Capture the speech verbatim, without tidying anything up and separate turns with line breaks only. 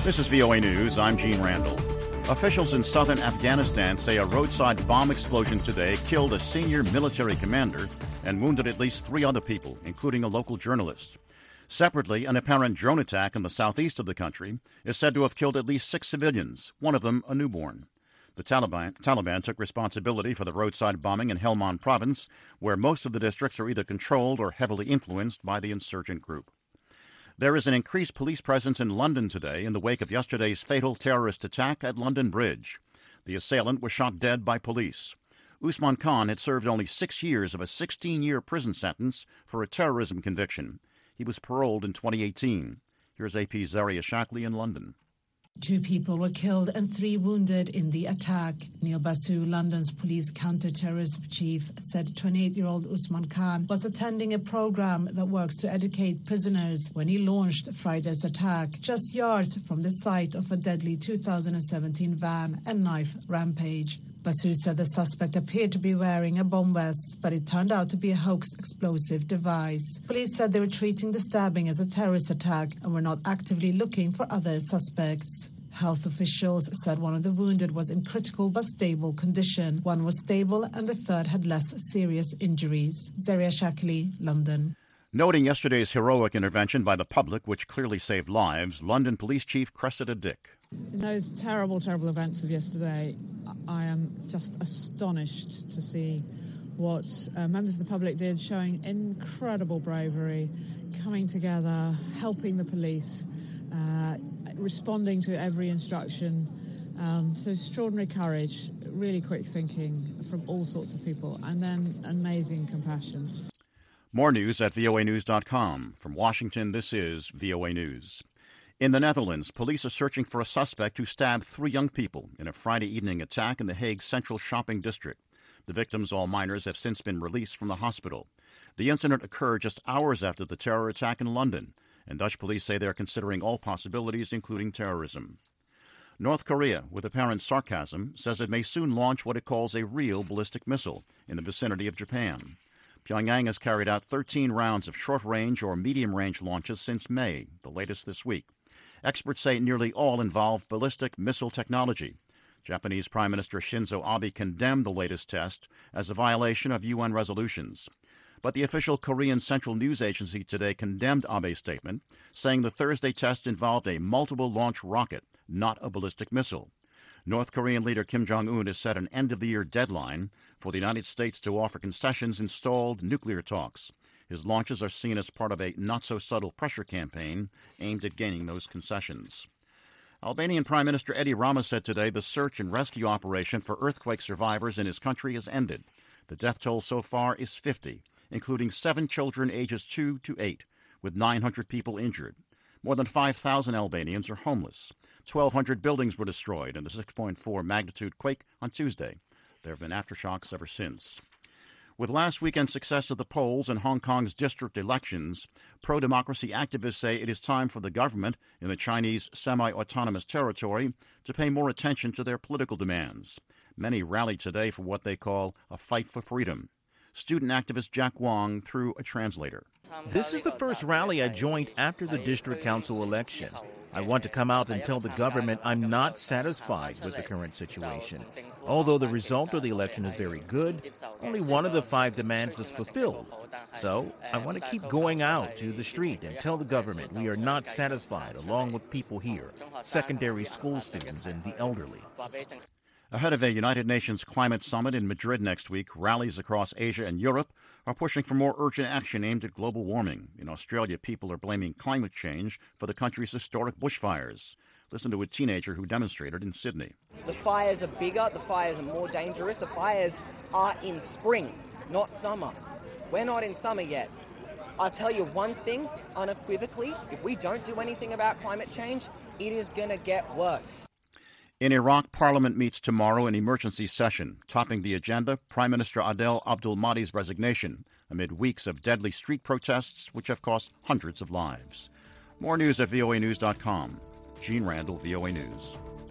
This is V O A News. I'm Gene Randall. Officials in southern Afghanistan say a roadside bomb explosion today killed a senior military commander and wounded at least three other people, including a local journalist. Separately, an apparent drone attack in the southeast of the country is said to have killed at least six civilians, one of them a newborn. The Taliban, Taliban took responsibility for the roadside bombing in Helmand province, where most of the districts are either controlled or heavily influenced by the insurgent group. There is an increased police presence in London today in the wake of yesterday's fatal terrorist attack at London Bridge. The assailant was shot dead by police. Usman Khan had served only six years of a sixteen-year prison sentence for a terrorism conviction. He was paroled in twenty eighteen. Here's A P's Zaria Shackley in London.
Two people were killed and three wounded in the attack. Neil Basu, London's police counter-terrorism chief, said twenty-eight-year-old Usman Khan was attending a program that works to educate prisoners when he launched Friday's attack, just yards from the site of a deadly two thousand seventeen van and knife rampage. Basu said the suspect appeared to be wearing a bomb vest, but it turned out to be a hoax explosive device. Police said they were treating the stabbing as a terrorist attack and were not actively looking for other suspects. Health officials said one of the wounded was in critical but stable condition. One was stable and the third had less serious injuries. Zaria Shackley, London.
Noting yesterday's heroic intervention by the public, which clearly saved lives, London Police Chief Cressida Dick.
In those terrible, terrible events of yesterday, I am just astonished to see what uh, members of the public did, showing incredible bravery, coming together, helping the police, uh, responding to every instruction. Um, so extraordinary courage, really quick thinking from all sorts of people, and then amazing compassion.
More news at V O A news dot com. From Washington, this is V O A News. In the Netherlands, police are searching for a suspect who stabbed three young people in a Friday evening attack in the Hague Central Shopping District. The victims, all minors, have since been released from the hospital. The incident occurred just hours after the terror attack in London, and Dutch police say they are considering all possibilities, including terrorism. North Korea, with apparent sarcasm, says it may soon launch what it calls a real ballistic missile in the vicinity of Japan. Pyongyang has carried out thirteen rounds of short-range or medium-range launches since May, the latest this week. Experts say nearly all involve ballistic missile technology. Japanese Prime Minister Shinzo Abe condemned the latest test as a violation of U N resolutions. But the official Korean Central News Agency today condemned Abe's statement, saying the Thursday test involved a multiple-launch rocket, not a ballistic missile. North Korean leader Kim Jong-un has set an end-of-the-year deadline for the United States to offer concessions in stalled nuclear talks. His launches are seen as part of a not-so-subtle pressure campaign aimed at gaining those concessions. Albanian Prime Minister Edi Rama said today the search and rescue operation for earthquake survivors in his country has ended. The death toll so far is fifty, including seven children ages two to eight, with nine hundred people injured. More than five thousand Albanians are homeless. twelve hundred buildings were destroyed in the six point four magnitude quake on Tuesday. There have been aftershocks ever since. With last weekend's success of the polls in Hong Kong's district elections, pro-democracy activists say it is time for the government in the Chinese semi-autonomous territory to pay more attention to their political demands. Many rallied today for what they call a fight for freedom. Student activist Jack Wong through a translator.
This is the first rally I joined after the district council election. I want to come out and tell the government I'm not satisfied with the current situation. Although the result of the election is very good, only one of the five demands was fulfilled. So I want to keep going out to the street and tell the government we are not satisfied, along with people here, secondary school students and the elderly.
Ahead of a United Nations climate summit in Madrid next week, rallies across Asia and Europe are pushing for more urgent action aimed at global warming. In Australia, people are blaming climate change for the country's historic bushfires. Listen to a teenager who demonstrated in Sydney.
The fires are bigger, the fires are more dangerous, the fires are in spring, not summer. We're not in summer yet. I'll tell you one thing unequivocally, if we don't do anything about climate change, it is going to get worse.
In Iraq, Parliament meets tomorrow in emergency session. Topping the agenda, Prime Minister Adel Abdul-Mahdi's resignation amid weeks of deadly street protests which have cost hundreds of lives. More news at V O A news dot com. Gene Randall, V O A News.